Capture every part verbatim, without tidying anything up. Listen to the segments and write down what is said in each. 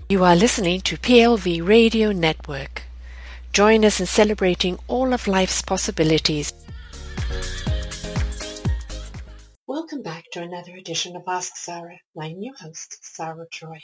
You are listening to P L V Radio Network. Join us in celebrating all of life's possibilities. Welcome back to another edition of Ask Sarah. I'm your host, Sarah Troy.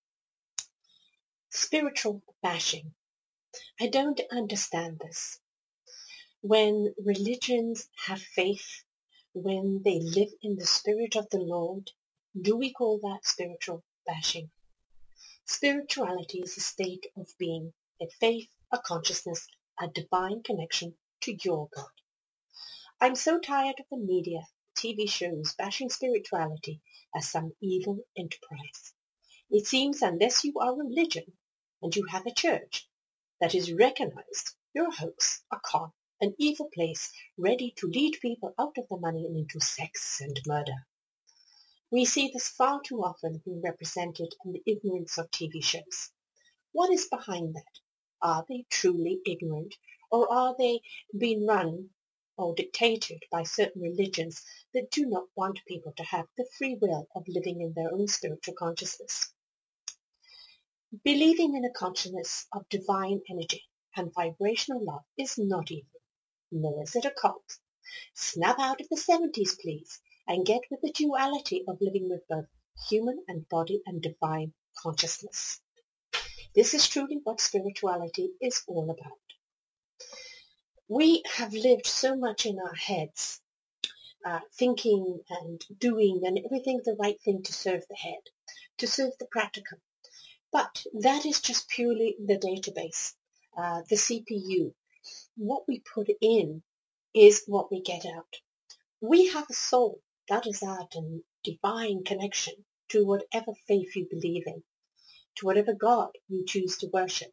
Spiritual bashing. I don't understand this. When religions have faith, when they live in the Spirit of the Lord, do we call that spiritual bashing? Spirituality is a state of being, a faith, a consciousness, a divine connection to your God. I'm so tired of the media, T V shows bashing spirituality as some evil enterprise. It seems unless you are religion and you have a church that is recognized, you're a hoax, a con, an evil place ready to lead people out of the money and into sex and murder. We see this far too often being represented in the ignorance of T V shows. What is behind that? Are they truly ignorant, or are they being run or dictated by certain religions that do not want people to have the free will of living in their own spiritual consciousness? Believing in a consciousness of divine energy and vibrational love is not evil, nor is it a cult. Snap out of the seventies, please, and get with the duality of living with both human and body and divine consciousness. This is truly what spirituality is all about. We have lived so much in our heads, uh, thinking and doing and everything the right thing to serve the head, to serve the practical. But that is just purely the database, uh, the C P U. What we put in is what we get out. We have a soul. That is our divine connection to whatever faith you believe in, to whatever God you choose to worship.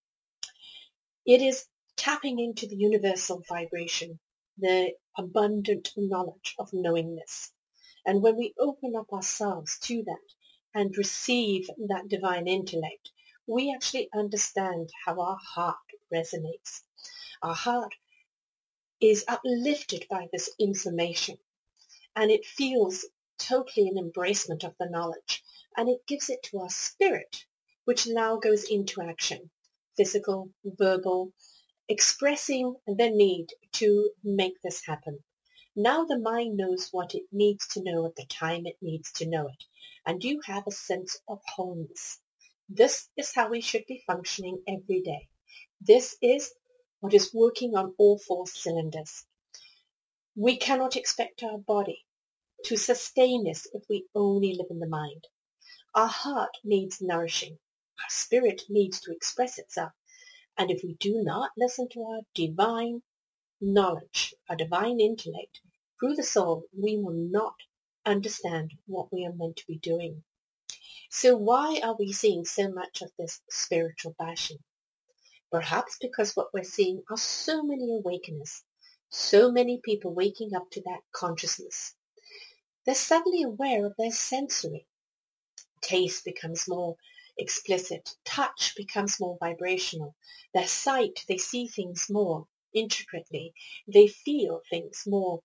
It is tapping into the universal vibration, the abundant knowledge of knowingness. And when we open up ourselves to that and receive that divine intellect, we actually understand how our heart resonates. Our heart is uplifted by this information, and it feels totally an embracement of the knowledge, and it gives it to our spirit, which now goes into action, physical, verbal, expressing the need to make this happen. Now the mind knows what it needs to know at the time it needs to know it, and you have a sense of wholeness. This is how we should be functioning every day. This is what is working on all four cylinders. We cannot expect our body to sustain this if we only live in the mind. Our heart needs nourishing. Our spirit needs to express itself. And if we do not listen to our divine knowledge, our divine intellect, through the soul, we will not understand what we are meant to be doing. So why are we seeing so much of this spiritual bashing? Perhaps because what we're seeing are so many awakeners, so many people waking up to that consciousness. They're suddenly aware of their sensory. Taste becomes more explicit. Touch becomes more vibrational. Their sight, they see things more intricately. They feel things more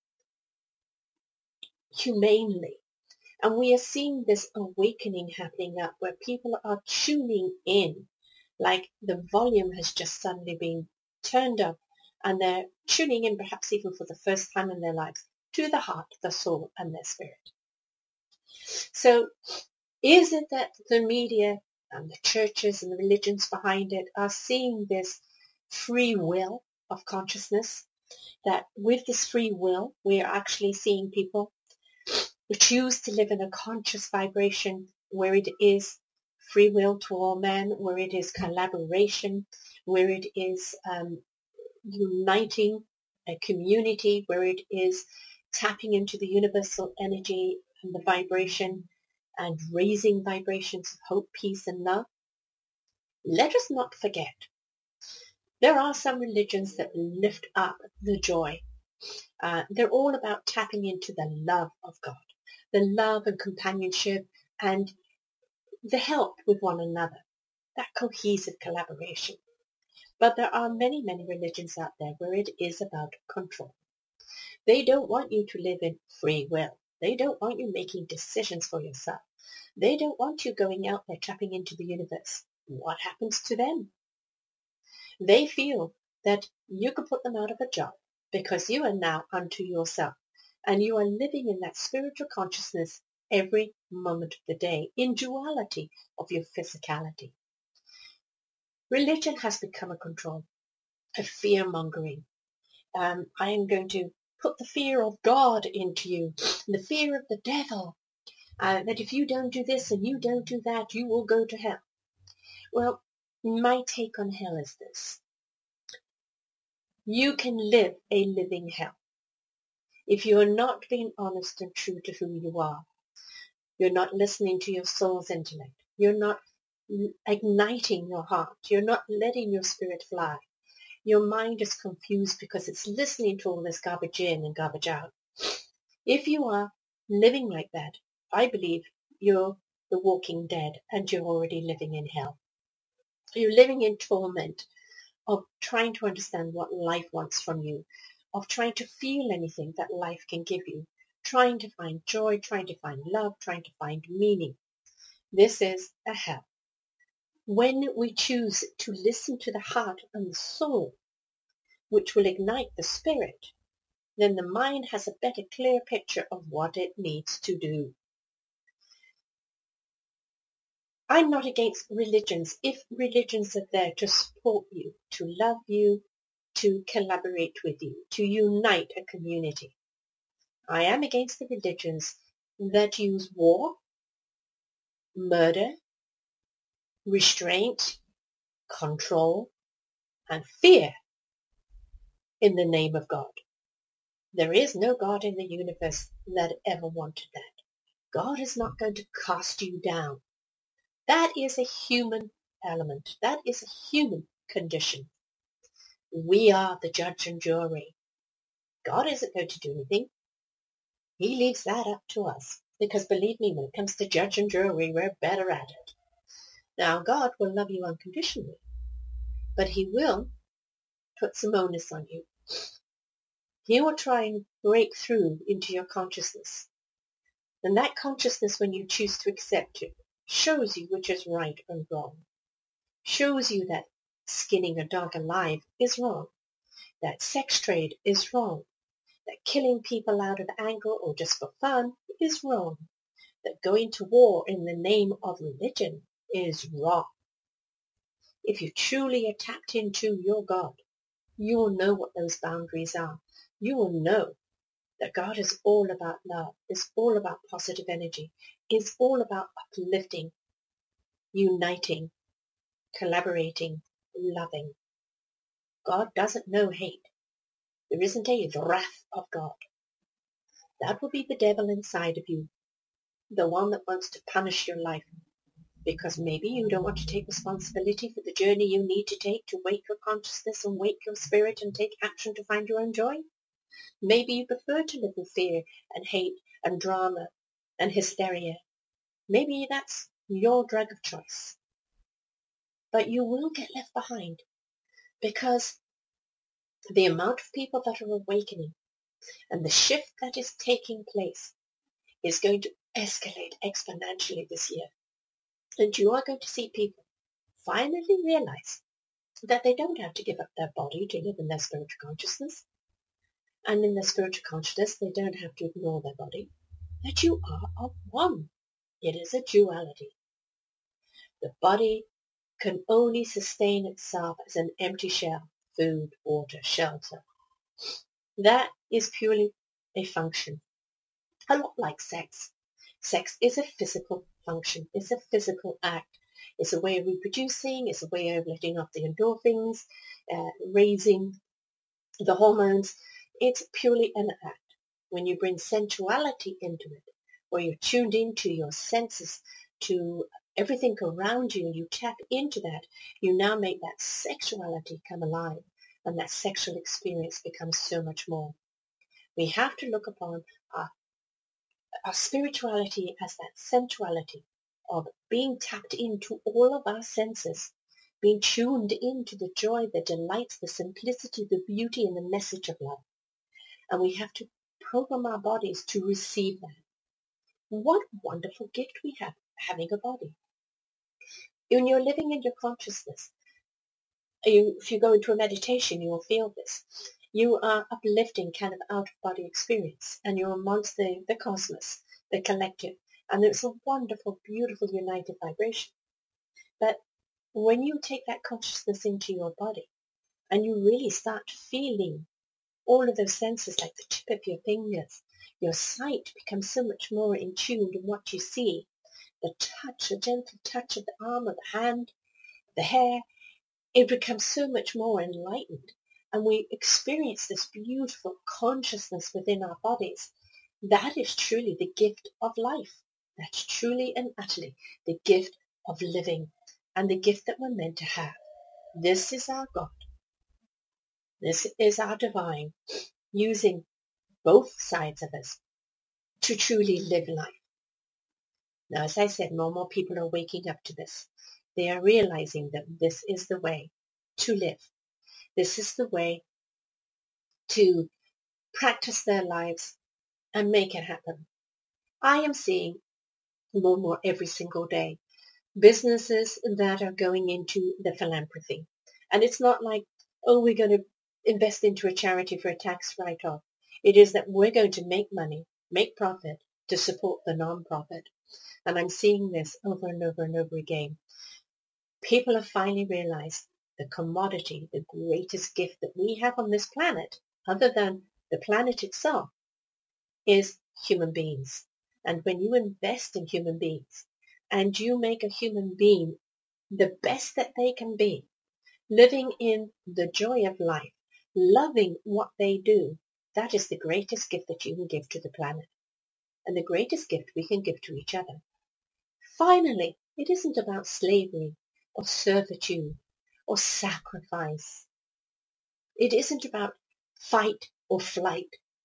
humanely. And we are seeing this awakening happening up where people are tuning in, like the volume has just suddenly been turned up, and they're tuning in perhaps even for the first time in their lives to the heart, the soul, and their spirit. So is it that the media and the churches and the religions behind it are seeing this free will of consciousness, that with this free will, we are actually seeing people who choose to live in a conscious vibration where it is free will to all men, where it is collaboration, where it is um, uniting a community, where it is tapping into the universal energy and the vibration and raising vibrations of hope, peace, and love. Let us not forget, there are some religions that lift up the joy. Uh, they're all about tapping into the love of God, the love and companionship and the help with one another, that cohesive collaboration. But there are many, many religions out there where it is about control. They don't want you to live in free will. They don't want you making decisions for yourself. They don't want you going out there tapping into the universe. what happens to them? They feel that you could put them out of a job because you are now unto yourself, and you are living in that spiritual consciousness every moment of the day, in duality of your physicality. Religion has become a control, a fear-mongering. Um, I am going to put the fear of God into you, the fear of the devil, uh, that if you don't do this and you don't do that, you will go to hell. Well, my take on hell is this. You can live a living hell if you are not being honest and true to who you are. You're not listening to your soul's intellect. You're not igniting your heart. You're not letting your spirit fly. Your mind is confused because it's listening to all this garbage in and garbage out. If you are living like that, I believe you're the walking dead and you're already living in hell. You're living in torment of trying to understand what life wants from you, of trying to feel anything that life can give you, trying to find joy, trying to find love, trying to find meaning. This is a hell. When we choose to listen to the heart and the soul, which will ignite the spirit, then the mind has a better, clear picture of what it needs to do. I'm not against religions if religions are there to support you, to love you, to collaborate with you, to unite a community. I am against the religions that use war, murder, restraint, control, and fear in the name of God. There is no God in the universe that ever wanted that. God is not going to cast you down. That is a human element. That is a human condition. We are the judge and jury. God isn't going to do anything. He leaves that up to us. Because believe me, when it comes to judge and jury, we're better at it. Now, God will love you unconditionally, but he will put some onus on you. He will try and break through into your consciousness. And that consciousness, when you choose to accept it, shows you which is right and wrong. Shows you that skinning a dog alive is wrong. That sex trade is wrong. That killing people out of anger or just for fun is wrong. That going to war in the name of religion is wrong. If you truly are tapped into your God, you will know what those boundaries are. You will know that God is all about love, is all about positive energy, is all about uplifting, uniting, collaborating, loving. God doesn't know hate. There isn't a wrath of God. That will be the devil inside of you, the one that wants to punish your life, because maybe you don't want to take responsibility for the journey you need to take to wake your consciousness and wake your spirit and take action to find your own joy. Maybe you prefer to live in fear and hate and drama and hysteria. Maybe that's your drug of choice. But you will get left behind, because the amount of people that are awakening and the shift that is taking place is going to escalate exponentially this year. And you are going to see people finally realize that they don't have to give up their body to live in their spiritual consciousness. And in their spiritual consciousness, they don't have to ignore their body. That you are of one. It is a duality. The body can only sustain itself as an empty shell, food, water, shelter. That is purely a function. A lot like sex. Sex is a physical function. It's a physical act. It's a way of reproducing. It's a way of letting off the endorphins, uh, raising the hormones. It's purely an act. When you bring sensuality into it, where you're tuned into your senses, to everything around you, and you tap into that, you now make that sexuality come alive, and that sexual experience becomes so much more. We have to look upon our, our spirituality as that sensuality of being tapped into all of our senses, being tuned into the joy, the delights, the simplicity, the beauty, and the message of love. And we have to program our bodies to receive that. What wonderful gift we have, having a body. When you're living in your consciousness, you, if you go into a meditation, you will feel this. You are uplifting kind of out-of-body experience, and you're amongst the, the cosmos, the collective, and it's a wonderful, beautiful, united vibration. But when you take that consciousness into your body, and you really start feeling all of those senses, like the tip of your fingers, your sight becomes so much more in tune to what you see. The touch, the gentle touch of the arm, of the hand, the hair, it becomes so much more enlightened. And we experience this beautiful consciousness within our bodies. That is truly the gift of life. That's truly and utterly the gift of living, and the gift that we're meant to have. This is our God. This is our divine, using both sides of us to truly live life. Now, as I said, more and more people are waking up to this. They are realizing that this is the way to live. This is the way to practice their lives and make it happen. I am seeing more and more every single day businesses that are going into the philanthropy. And it's not like, oh, we're going to invest into a charity for a tax write-off. It is that we're going to make money, make profit to support the non-profit. And I'm seeing this over and over and over again. People have finally realized the commodity, the greatest gift that we have on this planet, other than the planet itself, is human beings. And when you invest in human beings and you make a human being the best that they can be, living in the joy of life, loving what they do, that is the greatest gift that you can give to the planet, and the greatest gift we can give to each other. Finally, it isn't about slavery or servitude or sacrifice. It isn't about fight or flight,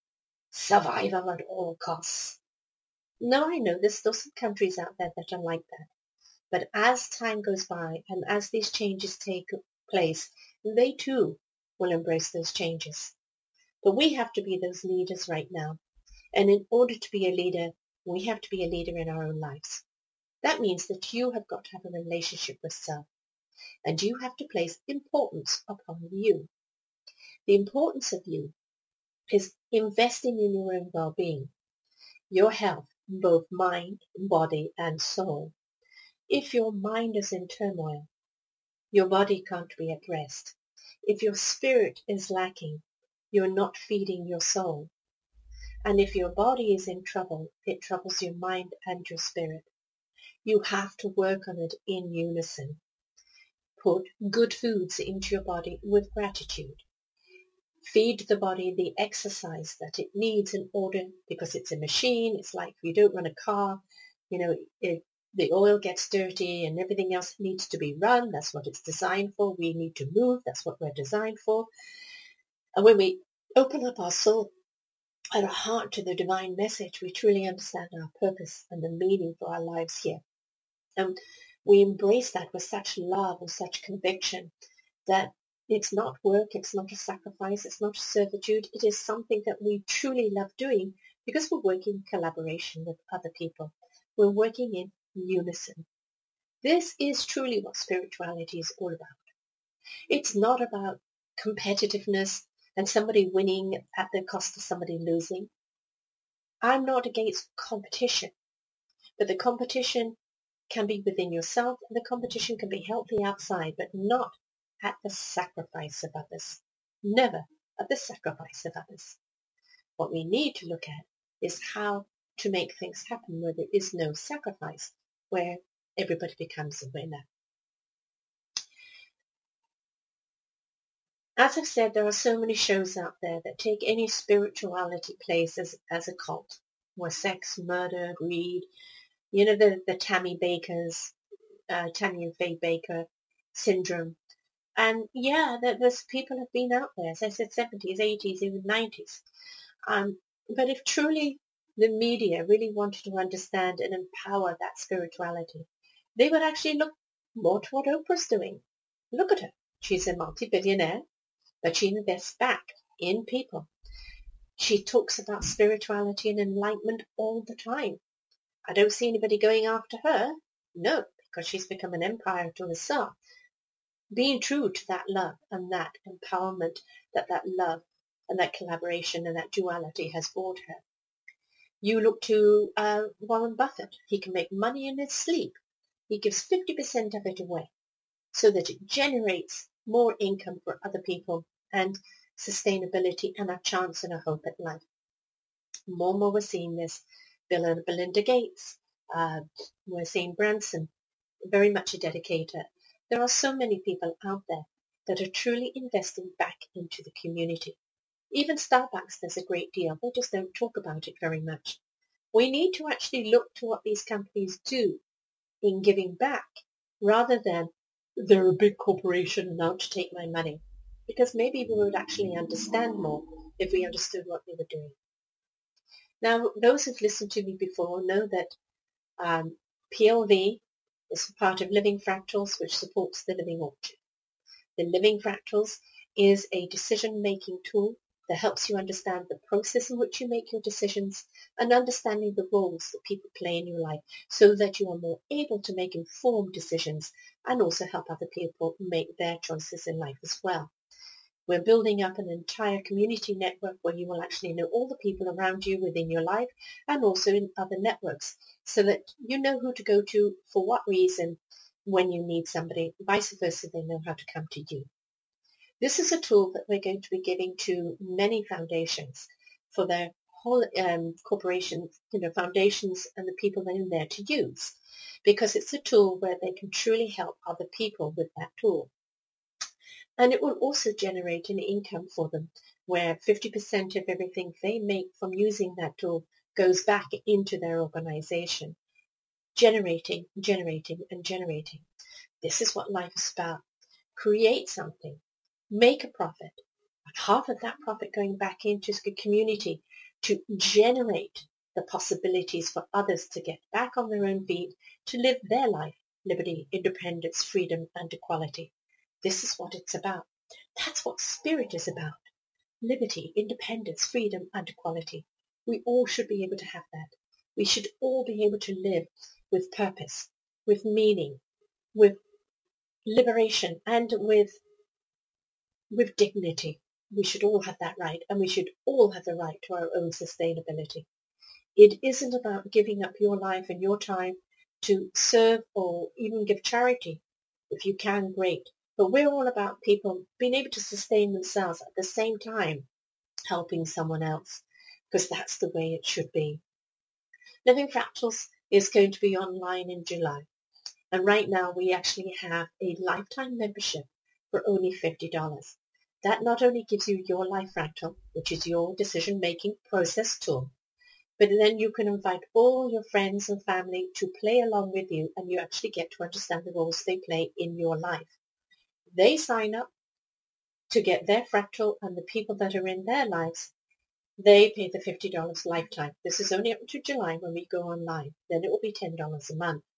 survival at all costs. No, I know there's still some countries out there that are like that. But as time goes by and as these changes take place, they too will embrace those changes. But we have to be those leaders right now. And in order to be a leader, we have to be a leader in our own lives. That means that you have got to have a relationship with self. And you have to place importance upon you. The importance of you is investing in your own well-being, your health, both mind, body, and soul. If your mind is in turmoil, your body can't be at rest. If your spirit is lacking, you're not feeding your soul. And if your body is in trouble, it troubles your mind and your spirit. You have to work on it in unison. Put good foods into your body with gratitude. Feed the body the exercise that it needs in order, because it's a machine. It's like you don't run a car, you know, it, the oil gets dirty and everything else needs to be run. That's what it's designed for. We need to move. That's what we're designed for. And when we open up our soul and our heart to the divine message, we truly understand our purpose and the meaning for our lives here. And we embrace that with such love and such conviction that it's not work, it's not a sacrifice, it's not a servitude. It is something that we truly love doing because we're working in collaboration with other people. We're working in unison. This is truly what spirituality is all about. It's not about competitiveness and somebody winning at the cost of somebody losing. I'm not against competition, but the competition can be within yourself, and the competition can be healthy outside, but not at the sacrifice of others. Never at the sacrifice of others. What we need to look at is how to make things happen where there is no sacrifice, where everybody becomes a winner. As I've said, there are so many shows out there that take any spirituality place as, as a cult, where sex, murder, greed, you know, the, the Tammy Baker's, uh, Tammy and Faye Baker syndrome. And yeah, there's people have been out there, as I said, seventies, eighties, even nineties. Um, but if truly the media really wanted to understand and empower that spirituality, they would actually look more to what Oprah's doing. Look at her. She's a multi-billionaire, but she invests back in people. She talks about spirituality and enlightenment all the time. I don't see anybody going after her. No, because she's become an empire to herself, being true to that love and that empowerment that that love and that collaboration and that duality has brought her. You look to uh, Warren Buffett. He can make money in his sleep. He gives fifty percent of it away so that it generates more income for other people and sustainability and a chance and a hope at life. More and more we're seeing this. Bill and Belinda Gates. Uh, we're seeing Branson, very much a dedicator. There are so many people out there that are truly investing back into the community. Even Starbucks does a great deal. They just don't talk about it very much. We need to actually look to what these companies do in giving back rather than they're a big corporation and out to take my money. Because maybe we would actually understand more if we understood what they were doing. Now, those who've listened to me before know that um, P L V is part of Living Fractals, which supports the Living Orchard. The Living Fractals is a decision-making tool that helps you understand the process in which you make your decisions and understanding the roles that people play in your life so that you are more able to make informed decisions and also help other people make their choices in life as well. We're building up an entire community network where you will actually know all the people around you within your life and also in other networks so that you know who to go to for what reason when you need somebody. Vice versa, they know how to come to you. This is a tool that we're going to be giving to many foundations for their whole um, corporations, you know, foundations and the people that are in there to use because it's a tool where they can truly help other people with that tool. And it will also generate an income for them where fifty percent of everything they make from using that tool goes back into their organization, generating, generating, and generating. This is what life is about. Create something, make a profit, and half of that profit going back into the community to generate the possibilities for others to get back on their own feet, to live their life, liberty, independence, freedom, and equality. This is what it's about. That's what spirit is about. Liberty, independence, freedom, and equality. We all should be able to have that. We should all be able to live with purpose, with meaning, with liberation, and with, with dignity. We should all have that right, and we should all have the right to our own sustainability. It isn't about giving up your life and your time to serve or even give charity. If you can, great. But we're all about people being able to sustain themselves at the same time helping someone else, because that's the way it should be. Living Fractals is going to be online in July. And right now we actually have a lifetime membership for only fifty dollars. That not only gives you your Life Fractal, which is your decision-making process tool, but then you can invite all your friends and family to play along with you, and you actually get to understand the roles they play in your life. They sign up to get their fractal, and the people that are in their lives, they pay the fifty dollars lifetime. This is only up to July when we go online. Then it will be ten dollars a month.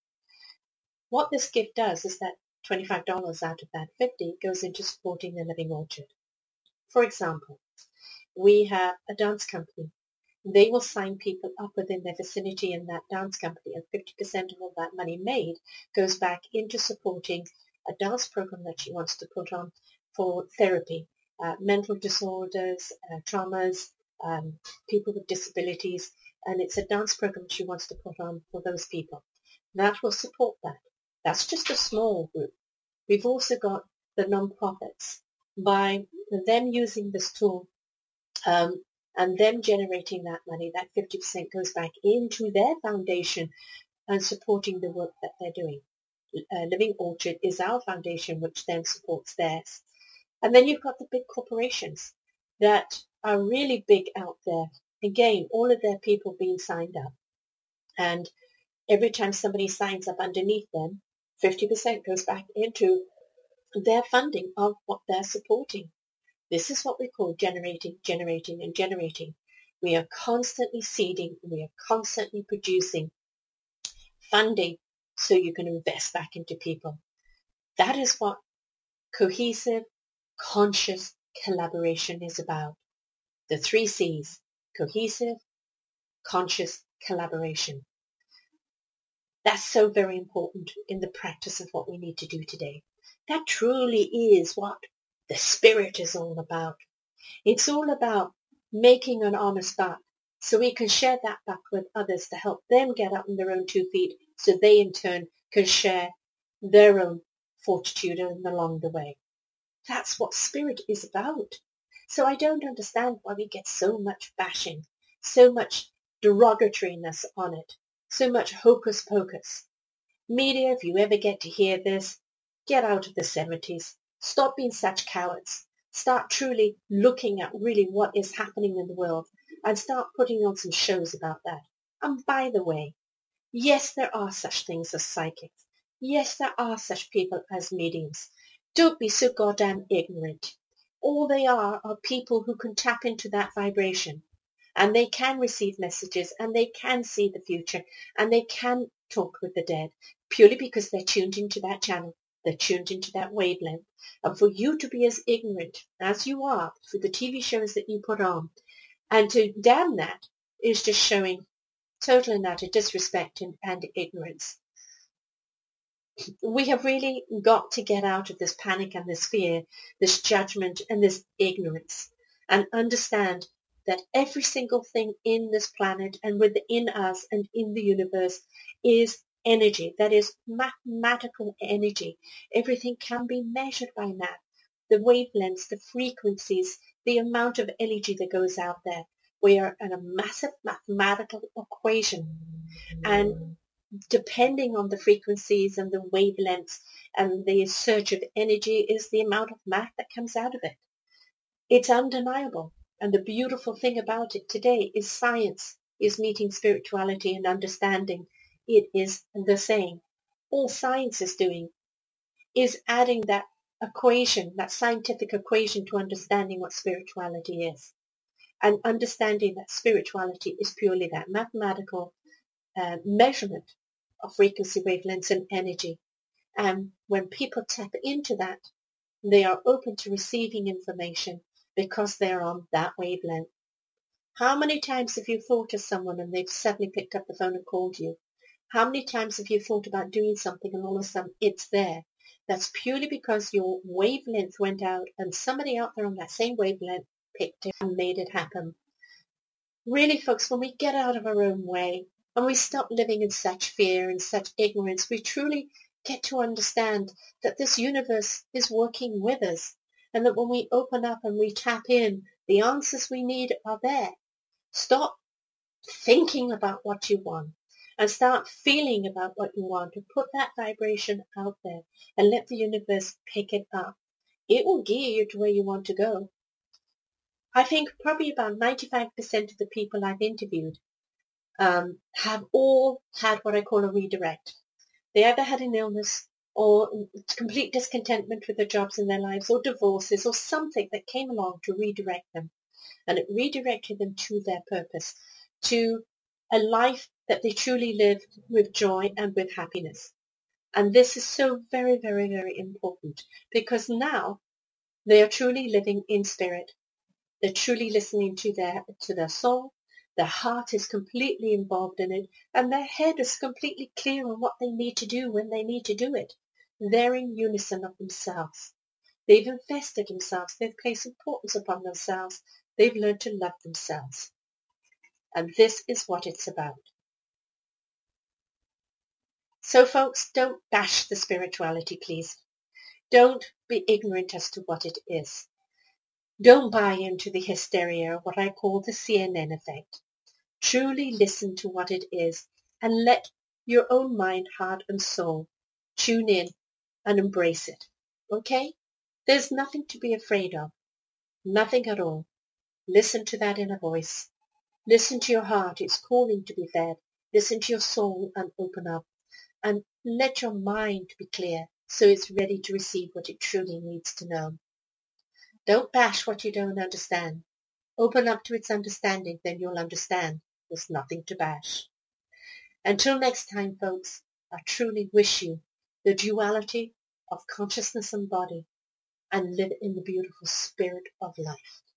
What this gift does is that twenty-five dollars out of that fifty goes into supporting the Living Orchard. For example, we have a dance company. They will sign people up within their vicinity in that dance company, and fifty percent of all that money made goes back into supporting a dance program that she wants to put on for therapy, uh, mental disorders, uh, traumas, um, people with disabilities, and it's a dance program she wants to put on for those people. That will support that. That's just a small group. We've also got the non-profits. By them using this tool um, and them generating that money, that fifty percent goes back into their foundation and supporting the work that they're doing. Uh, Living Orchard is our foundation, which then supports theirs. And then you've got the big corporations that are really big out there. Again, all of their people being signed up. And every time somebody signs up underneath them, fifty percent goes back into their funding of what they're supporting. This is what we call generating, generating, and generating. We are constantly seeding. We are constantly producing funding so you can invest back into people. That is what cohesive, conscious collaboration is about. The three C's: cohesive, conscious, collaboration. That's so very important in the practice of what we need to do today. That truly is what the spirit is all about. It's all about making an honest start so we can share that back with others to help them get up on their own two feet so they in turn can share their own fortitude along the way. That's what spirit is about. So I don't understand why we get so much bashing, so much derogatoriness on it, so much hocus pocus. Media, if you ever get to hear this, get out of the seventies. Stop being such cowards. Start truly looking at really what is happening in the world and start putting on some shows about that. And by the way, yes, there are such things as psychics. Yes, there are such people as mediums. Don't be so goddamn ignorant. All they are are people who can tap into that vibration and they can receive messages and they can see the future and they can talk with the dead purely because they're tuned into that channel. They're tuned into that wavelength. And for you to be as ignorant as you are for the T V shows that you put on and to damn that is just showing total and utter disrespect and, and ignorance. We have really got to get out of this panic and this fear, this judgment and this ignorance and understand that every single thing in this planet and within us and in the universe is energy. That is mathematical energy. Everything can be measured by math. The wavelengths, the frequencies, the amount of energy that goes out there. We are in a massive mathematical equation. And depending on the frequencies and the wavelengths and the surge of energy is the amount of math that comes out of it. It's undeniable. And the beautiful thing about it today is science is meeting spirituality and understanding. It is the same. All science is doing is adding that equation, that scientific equation to understanding what spirituality is. And understanding that spirituality is purely that mathematical uh, measurement of frequency wavelengths and energy. And when people tap into that, they are open to receiving information because they're on that wavelength. How many times have you thought of someone and they've suddenly picked up the phone and called you? How many times have you thought about doing something and all of a sudden it's there? That's purely because your wavelength went out and somebody out there on that same wavelength picked it and made it happen. Really, folks, when we get out of our own way and we stop living in such fear and such ignorance, we truly get to understand that this universe is working with us and that when we open up and we tap in, the answers we need are there. Stop thinking about what you want and start feeling about what you want and put that vibration out there and let the universe pick it up. It will gear you to where you want to go. I think probably about ninety-five percent of the people I've interviewed um, have all had what I call a redirect. They either had an illness or complete discontentment with their jobs and their lives or divorces or something that came along to redirect them. And it redirected them to their purpose, to a life that they truly lived with joy and with happiness. And this is so very, very, very important because now they are truly living in spirit. They're truly listening to their, to their soul. Their heart is completely involved in it and their head is completely clear on what they need to do when they need to do it. They're in unison of themselves. They've invested themselves. They've placed importance upon themselves. They've learned to love themselves. And this is what it's about. So folks, don't bash the spirituality, please. Don't be ignorant as to what it is. Don't buy into the hysteria, what I call the C N N effect. Truly listen to what it is and let your own mind, heart and soul tune in and embrace it. Okay? There's nothing to be afraid of. Nothing at all. Listen to that inner voice. Listen to your heart. It's calling to be fed. Listen to your soul and open up. And let your mind be clear so it's ready to receive what it truly needs to know. Don't bash what you don't understand. Open up to its understanding, then you'll understand. There's nothing to bash. Until next time, folks, I truly wish you the duality of consciousness and body and live in the beautiful spirit of life.